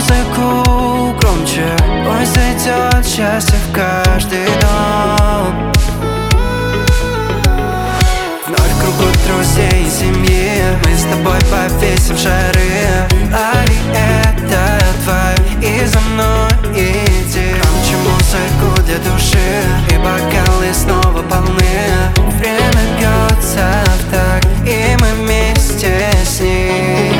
музыку громче, пусть зайдет счастье в каждый дом. Вновь кругу друзей и семьи, мы с тобой повесим шары. Лови этот вайб и за мной иди. Громче музыку для души, и бокалы снова полны. Время бьется в такт, и мы вместе с ней.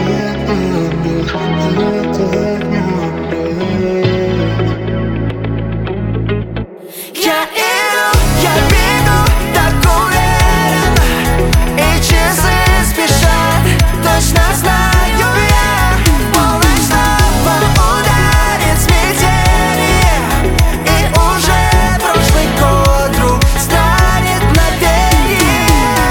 Я иду, я бегу так уверенно, и часы спешат, точно знаю я. Полночь снова ударит смятение, и уже прошлый год вдруг станет навеки.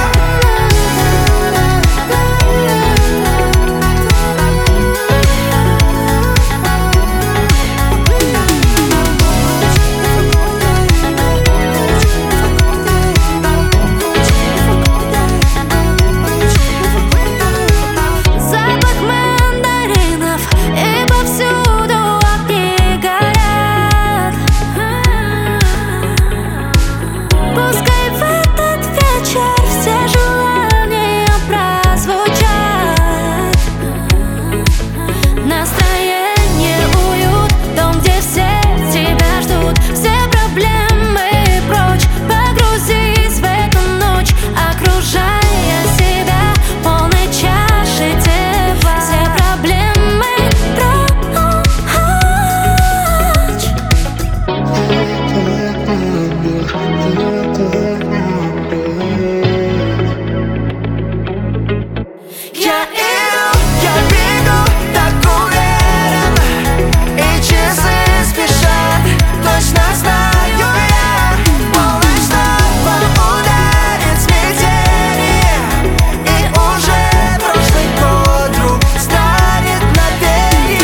Запах мандаринов, и повсюду огни горят. Пускай в этот вечер все желания прозвучат. Настроение, уют, дом, где все тебя ждут. Все проблемы прочь, погрузись в эту ночь, окружая себя полной чашей тепла. Все проблемы прочь. Я иду, я бегу так уверенно, и часы спешат, точно знаю я. Полночь снова ударит смятение, и уже прошлый год вдруг станет навеки.